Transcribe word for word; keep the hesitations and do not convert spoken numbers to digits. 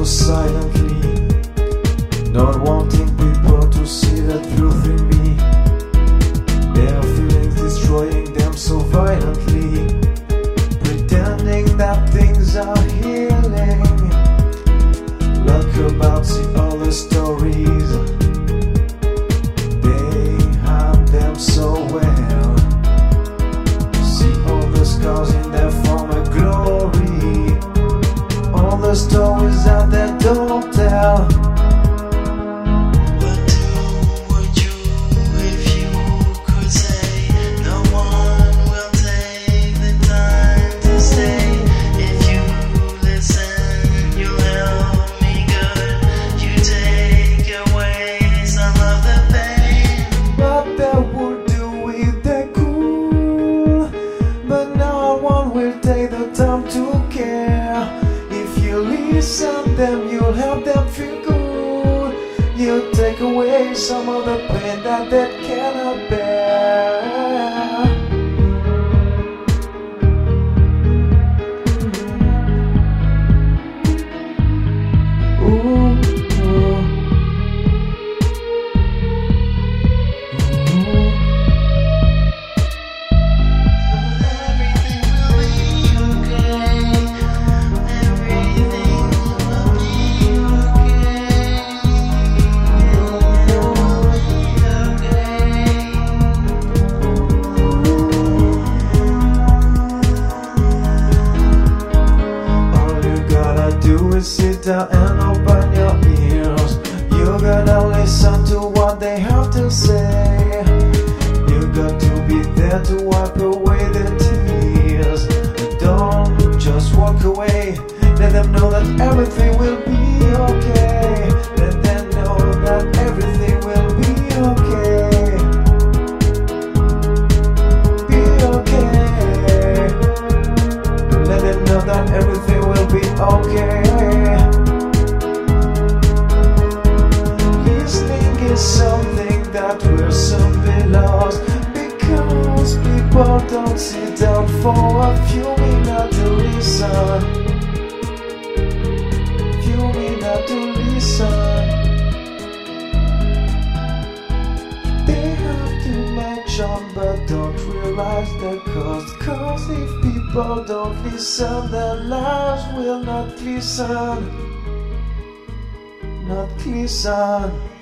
silently, not wanting people to see the truth in me. Their feelings destroying them so violently, pretending that things are healing. Look about, see all the stories, they hide them so well. See all the scars in their former glory, all the stories that they don't tell. Time to care. If you listen, then you'll help them feel good. You'll take away some of the pain that they cannot bear. Ooh. Do is sit down and open your ears. You gotta listen to what they have to say. You got to be there to wipe away their tears. Don't just walk away. Let them know that everything will be okay. Let them know that everything will be okay. Be okay. Let them know that everything will be okay. Listening is something that will soon be lost, because people don't sit down for a few minutes to listen. Few minutes to listen. They have to mention but don't realize the cost. Cause if people don't listen, their lives will not listen. Not listen.